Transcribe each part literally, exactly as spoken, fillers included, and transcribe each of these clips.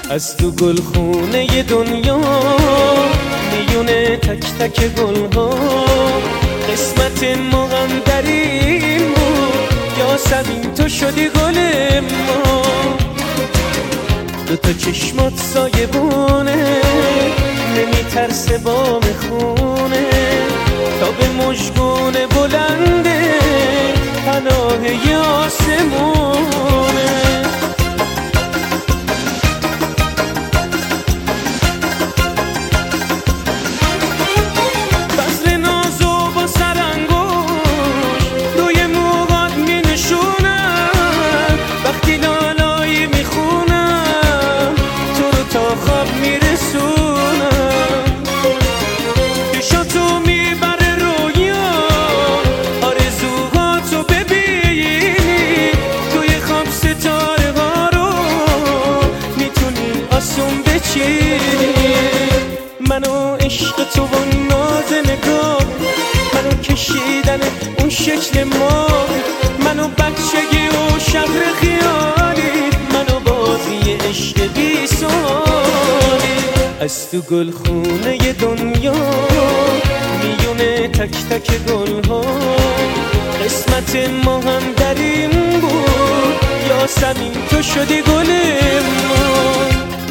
از تو گلخونه دنیا میونه تک تک گلها قسمت ما هم در این بود یاسمین تو شدی گل ما دو تا چشمات سایبونه نمیترسه بام خونه تا به مژگون بلنده پناه آسمونه بذر نازو با سرانگوش روی موهات می نشونم وقتی لالایی می خونم تو رو تا خواب می رسونم چشاتو می بره رویا آرزوهاتو ببینی توی خواب ستاره ها رو میتونی آسون بچینی منو عشق تو و ناز نگاه منو کشیدن اون شکل ما منو بچگی و شهر خیالی منو بازی عشق بی سوالی از تو گلخونه دنیا میونه تک تک گلها قسمت ما هم در این بود یاسمین تو شدی گل ما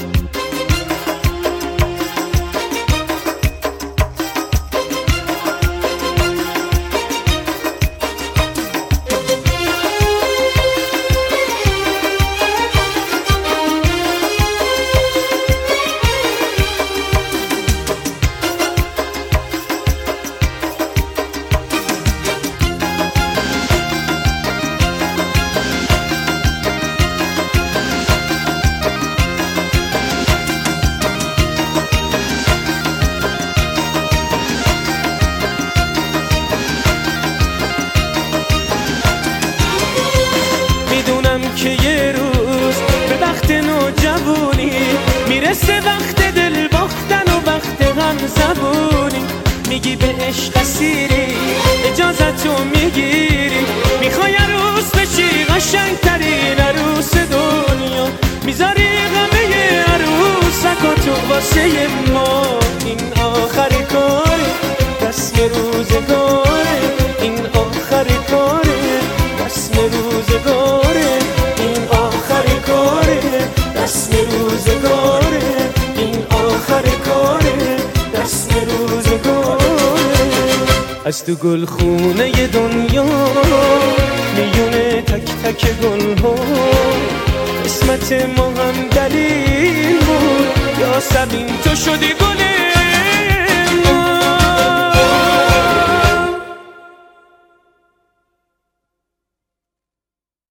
که یه روز به وقت نوجوانی میرسه وقت دل باختن و وقت غم زبونی میگی به عشق اسیری اجازتو میگیری میخوای عروس بشی قشنگترین عروس دنیا میذاری غمه عروسکاتو واسه ما این آخر کاره رسم روزگاره این آخر کاره رسم روزگاره این آخر کاره رسم روزگاره این آخر کاره رسم روزگاره از تو گلخونه دنیا میونه تک تک گلها قسمت ما هم دلیل بود یاسمین تو شدی گل